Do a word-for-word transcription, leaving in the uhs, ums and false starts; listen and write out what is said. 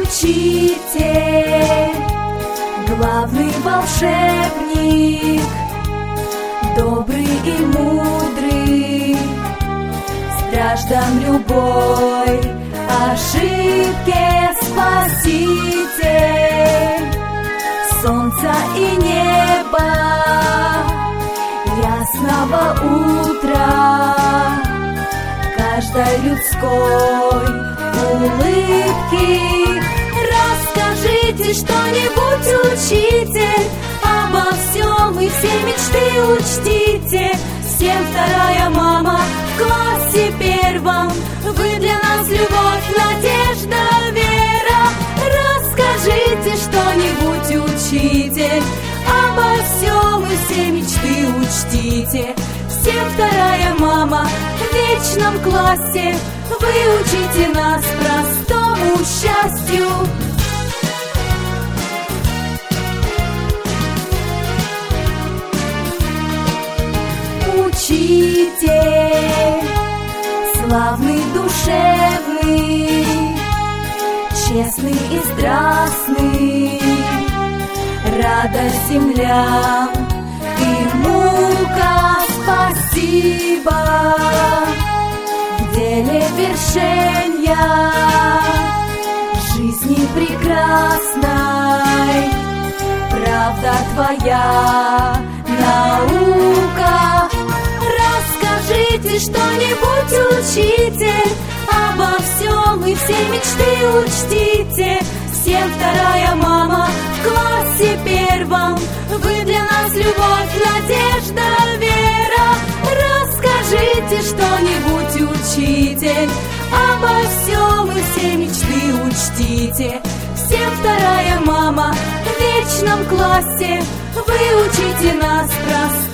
Учитель, главный волшебник, добрый и мудрый, страждам любой ошибки спаситель. Солнца и неба, ясного утра, каждой людской улыбки. Расскажите что-нибудь, учитель, обо всем и все мечты учтите. Всем вторая мама в классе первом, вы для нас любовь, надежда, вера. Расскажите что-нибудь, учитель, обо всем и все мечты учтите. Всем вторая мама в вечном классе, вы учите нас простому счастью. Учитель, славный, душевный, честный и страстный, радость землям и мука спасибо. В деле вершения жизни прекрасной, правда твоя наука. Расскажите что-нибудь, учитель, обо всем и все мечты учтите. Всем вторая мама в классе первом, вы для нас любовь, надежда, вера. Расскажите что-нибудь, учитель, обо всем и все мечты учтите. Всем вторая мама в вечном классе, вы учите нас просто.